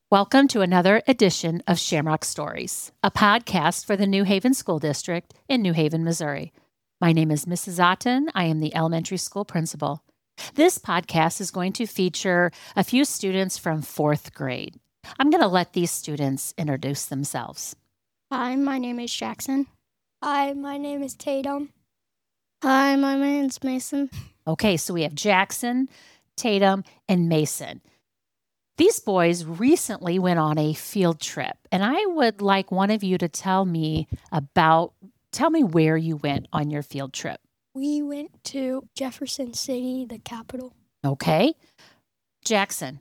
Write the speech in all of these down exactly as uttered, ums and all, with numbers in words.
Welcome to another edition of Shamrock Stories, a podcast for the New Haven School District in New Haven, Missouri. My name is Missus Otten. I am the elementary school principal. This podcast is going to feature a few students from fourth grade. I'm going to let these students introduce themselves. Hi, my name is Jackson. Hi, my name is Tatum. Hi, my name is Mason. Okay, so we have Jackson, Tatum, and Mason. These boys recently went on a field trip, and I would like one of you to tell me about, tell me where you went on your field trip. We went to Jefferson City, the capital. Okay. Jackson,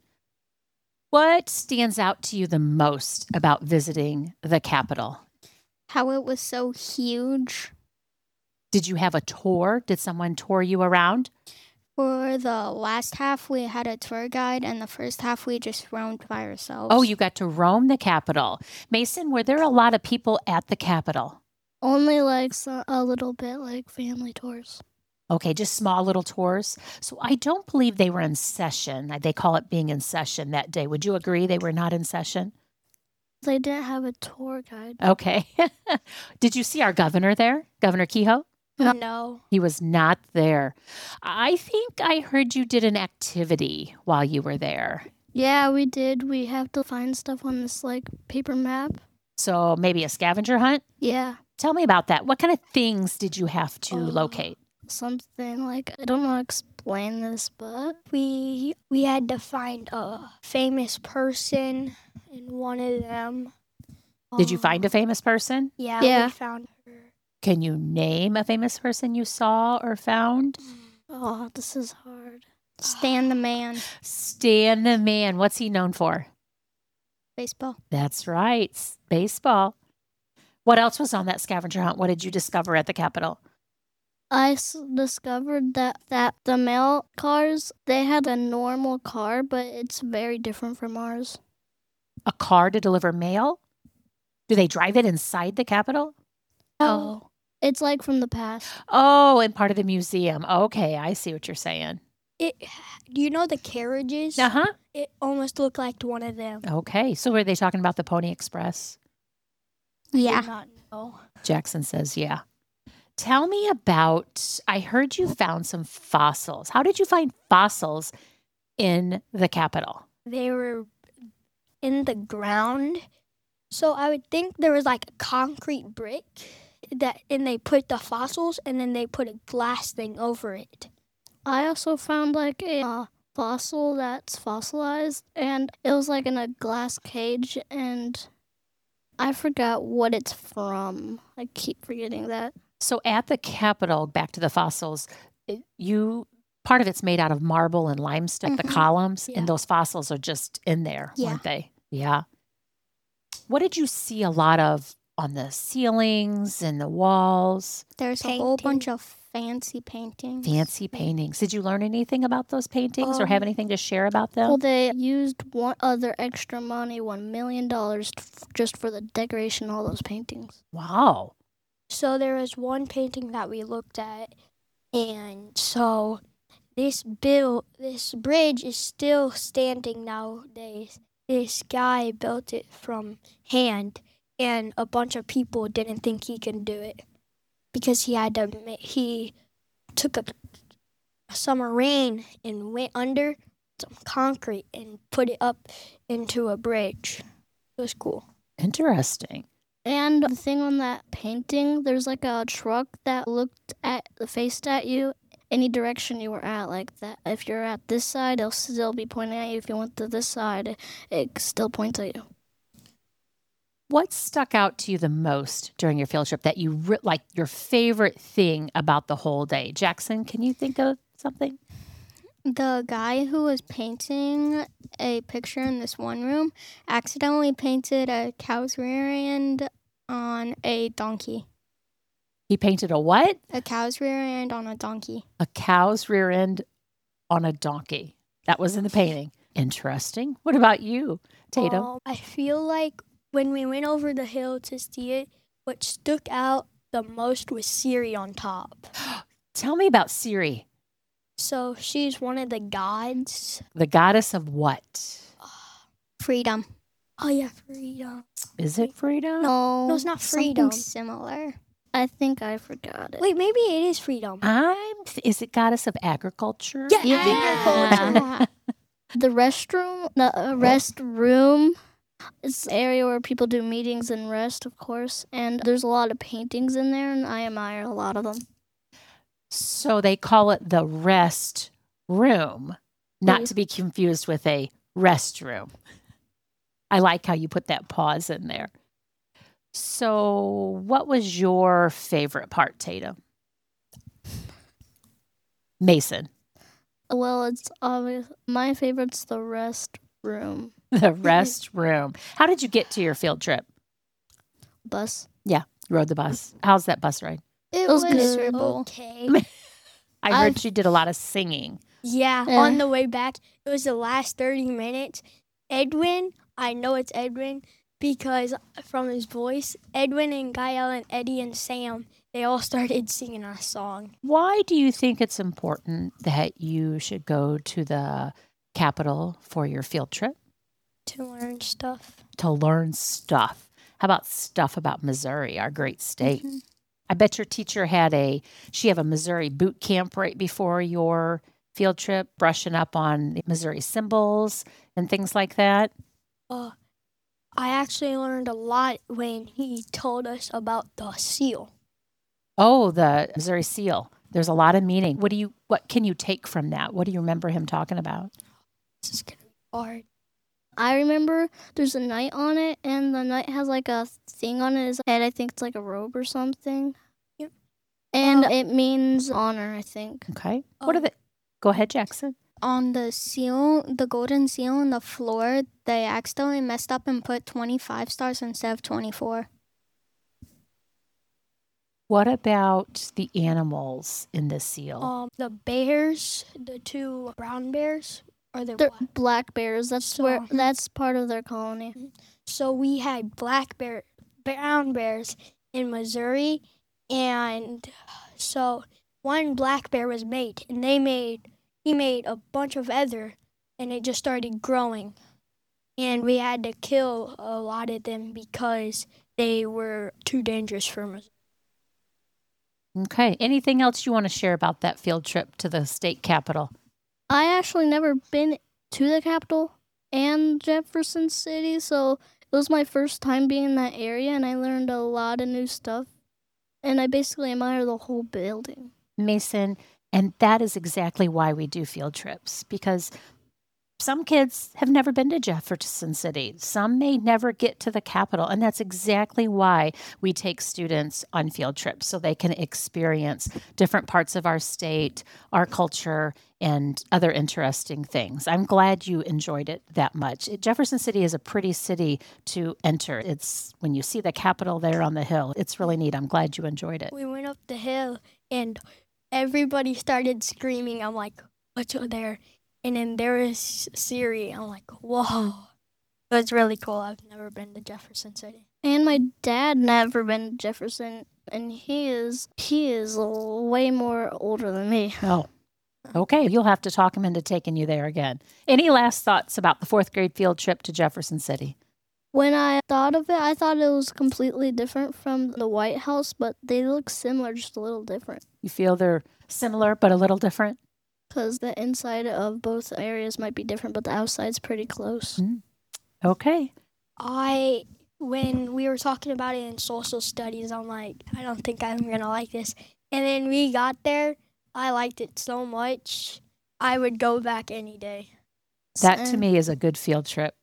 what stands out to you the most about visiting the capital? How it was so huge. Did you have a tour? Did someone tour you around? For the last half, we had a tour guide, and the first half, we just roamed by ourselves. Oh, you got to roam the Capitol. Mason, were there a lot of people at the Capitol? Only like so, a little bit, like family tours. Okay, just small little tours. So I don't believe they were in session. They call it being in session that day. Would you agree they were not in session? They didn't have a tour guide. Okay. Did you see our governor there, Governor Kehoe? No. No. He was not there. I think I heard you did an activity while you were there. Yeah, we did. We have to find stuff on this like paper map. So maybe a scavenger hunt? Yeah. Tell me about that. What kind of things did you have to Oh. locate? Something like, I don't know how to explain this, but We we had to find a famous person in one of them. Did you Uh, find a famous person? Yeah, Yeah. we found her. Can you name a famous person you saw or found? oh, this is hard. Stan the man. Stan the Man. What's he known for? Baseball. That's right. s- Baseball. What else was on that scavenger hunt? What did you discover at the Capitol? I s- discovered that, that the mail cars, they had a normal car, but it's very different from ours. A car to deliver mail? Do they drive it inside the Capitol? Oh. It's like from the past. Oh, and part of the museum. Okay, I see what you're saying. It. Do you know the carriages? Uh huh. It almost looked like one of them. Okay, so were they talking about the Pony Express? Yeah. Did not know. Jackson says, yeah. Tell me about, I heard you found some fossils. How did you find fossils in the Capitol? They were in the ground. So I would think there was like a concrete brick that, and they put the fossils, and then they put a glass thing over it. I also found like a uh, fossil that's fossilized, and it was like in a glass cage, and I forgot what it's from. I keep forgetting that. So at the Capitol, back to the fossils, it- you part of it's made out of marble and limestone, the Mhm. columns, Yeah. and those fossils are just in there, Yeah. weren't they? Yeah. What did you see a lot of on the ceilings and the walls? There's a whole Painting. bunch of fancy paintings. Fancy paintings. Did you learn anything about those paintings or have Um, anything to share about them? Well, they used one other extra money, one million dollars, just for the decoration of all those paintings. Wow. So there was one painting that we looked at, and so this bill, this bridge is still standing nowadays. This guy built it from hand, and a bunch of people didn't think he could do it because he had to. ma- He took a summer rain and went under some concrete and put it up into a bridge. It was cool. Interesting. And the thing on that painting, there's like a truck that looked at, faced at you any direction you were at, like that. If you're at this side, it'll still be pointing at you. If you went to this side, it still points at you. What stuck out to you the most during your field trip that you re- like your favorite thing about the whole day? Jackson, can you think of something? The guy who was painting a picture in this one room accidentally painted a cow's rear end on a donkey. He painted a what? A cow's rear end on a donkey. A cow's rear end on a donkey. That was in the painting. Interesting. What about you, Tatum? Um, I feel like when we went over the hill to see it, what stuck out the most was Siri on top. Tell me about Siri, So she's one of the gods. the goddess of what? Freedom. Oh yeah, freedom. Is it freedom? No, No, it's not freedom. Something similar. I think I forgot it. Wait, maybe it is freedom. I'm. Is it goddess of agriculture? Yeah, Yeah. agriculture. The restroom, the uh, rest room, is the area where people do meetings and rest, of course. And there's a lot of paintings in there, and I admire a lot of them. So they call it the rest room, not Yeah. to be confused with a restroom. I like how you put that pause in there. So, what was your favorite part, Tatum? Mason, Well, it's obvious. My favorite's the rest room the rest room. How did you get to your field trip? bus. You rode the bus. How's that bus ride? It was was good. Miserable. okay. I heard I've- you did a lot of singing. Yeah, Yeah. on the way back, it was the last thirty minutes. Edwin, I know it's Edwin because from his voice, Edwin and Gael and Eddie and Sam, they all started singing a song. Why do you think it's important that you should go to the capital for your field trip? To learn stuff. To learn stuff. How about stuff about Missouri, our great state? I bet your teacher had a, she had a Missouri boot camp right before your field trip, brushing up on Missouri symbols and things like that. Uh, I actually learned a lot when he told us about the seal. Oh, the Missouri seal. There's a lot of meaning. What do you, what can you take from that? What do you remember him talking about? This is gonna be hard. I remember there's a knight on it, and the knight has like a thing on his head. I think it's like a robe or something. Yep. And Oh. it means honor, I think. Okay. What are Oh. the, go ahead, Jackson. On the seal, the golden seal on the floor, they accidentally messed up and put twenty-five stars instead of twenty-four. What about the animals in the seal? Um, the bears, the two brown bears, or the They're black. black bears. That's where So- that's part of their colony. So we had black bear, brown bears in Missouri, and so one black bear was made, and they made he made a bunch of other, and it just started growing, and we had to kill a lot of them because they were too dangerous for Missouri. Okay. Anything else you want to share about that field trip to the state capitol? I actually never been to the capital and Jefferson City, so it was my first time being in that area, and I learned a lot of new stuff. And I basically admire the whole building. Mason, and that is exactly why we do field trips, because some kids have never been to Jefferson City. Some may never get to the Capitol, and that's exactly why we take students on field trips, so they can experience different parts of our state, our culture, and other interesting things. I'm glad you enjoyed it that much. It- Jefferson City is a pretty city to enter. It's when you see the Capitol there on the hill, it's really neat. I'm glad you enjoyed it. We went up the hill, and everybody started screaming. I'm like, "What's over there?" And then there is Siri. I'm like, "Whoa!" It was really cool. I've never been to Jefferson City. And my dad never been to Jefferson, and he is he is way more older than me. Oh, okay. You'll have to talk him into taking you there again. Any last thoughts about the fourth grade field trip to Jefferson City? When I thought of it, I thought it was completely different from the White House, but they look similar, just a little different. You feel they're similar but a little different? Because the inside of both areas might be different, but the outside's pretty close. Okay. I when we were talking about it in social studies, I'm like, I don't think I'm gonna like this. And then we got there. I liked it so much. I would go back any day. That to And- me is a good field trip.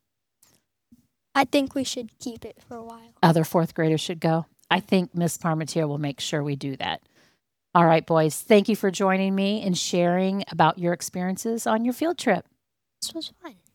I think we should keep it for a while. Other fourth graders should go. I think Miss Parmentier will make sure we do that. All right, boys. Thank you for joining me and sharing about your experiences on your field trip. This was fun.